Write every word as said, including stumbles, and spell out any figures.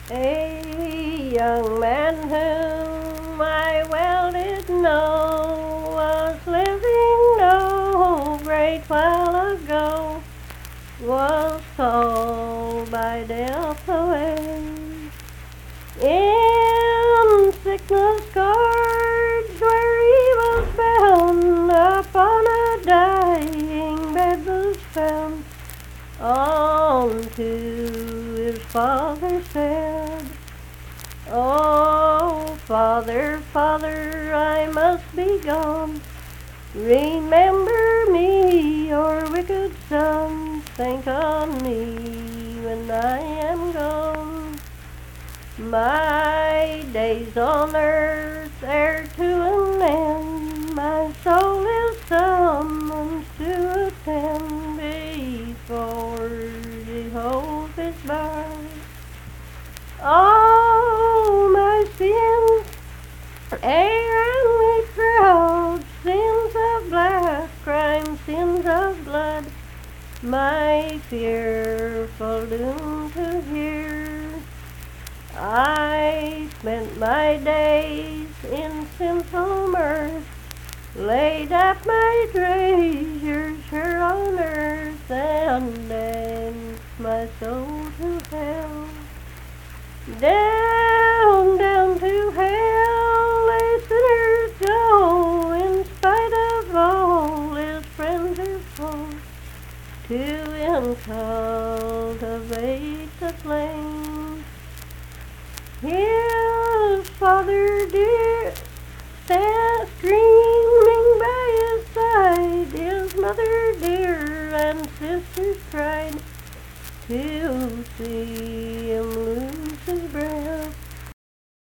A young man whom I well did know was living no great while ago, was called by death away. In sickness scourged where he was bound, upon a dying bed was found. Unto his father said, "Oh, Father, Father, I must be gone. Remember me, your wicked son. Think on me when I am gone. My days on earth are to an end. My soul is summoned to attend before Jehovah's bar. All my sins are only proud, sins of black crime, sins of blood, my fearful doom to hear. I spent my days in sinful mirth, laid up my treasures here on earth, and danced my soul to hell. Down, down to hell a sinner's go, in spite of all his friends or foes, to incultivate the flame. His father dear sat screaming by his side, his mother dear and sisters cried to see him lose